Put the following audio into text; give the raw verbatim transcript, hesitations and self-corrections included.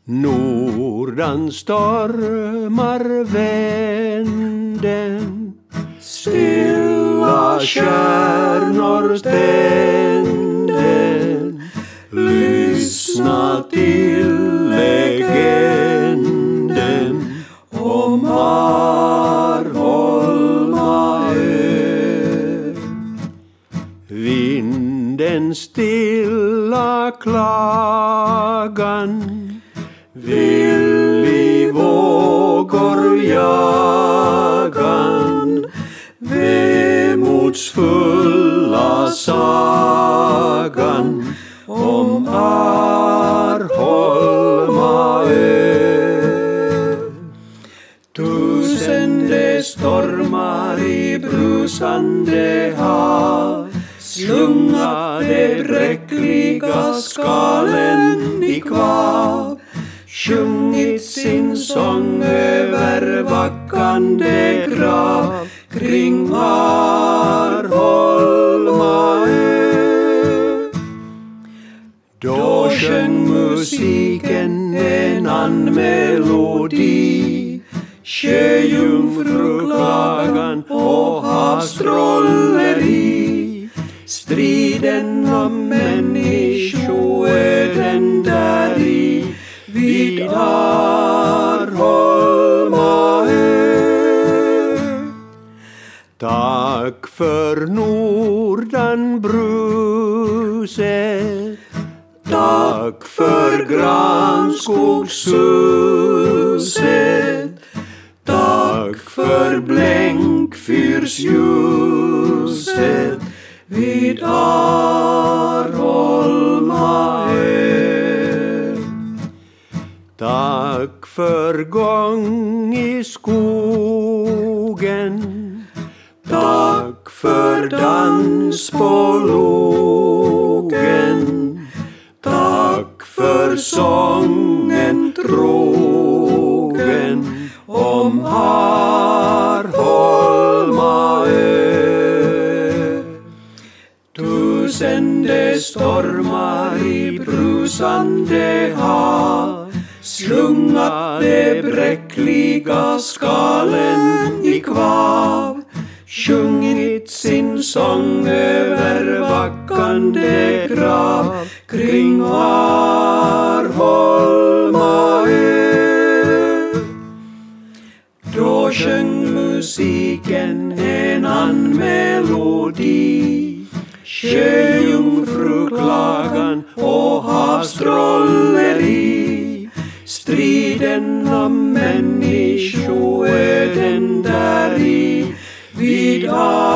Nordan stormar vänden, stilla kärnor tänden. Lyssna till legenden om Arholma ö. Vinden stilla klagan, vill i vågor jagan, vemodsfulla sagan om Arholma ö. Tusende stormar i brusande hav, slungade bräckliga skalen i kvav, sjungit sin sång över vackande grav kring Arholma ö. Då sjöng musiken en anmelodi, sjöjungfruklagan och havstrolleri. Striden om människoöden där i vid Arholma ö. Tack för nordanbruset, tack för granskogssuset, tack för blänkfyrsljuset vid Arholma ö. Tack för gång i skogen, tack för dans på logen, tack för sången trogen om Arholma ö. Tusende stormar i brusande hav, slungade bräckliga skalen i kvav, sjungit sin sång över vackande grav kring Arholma ö. Då sjöng musiken en anmelodi, sjöjungfruklagan och havstrolleri. Striden om människoöden där i vid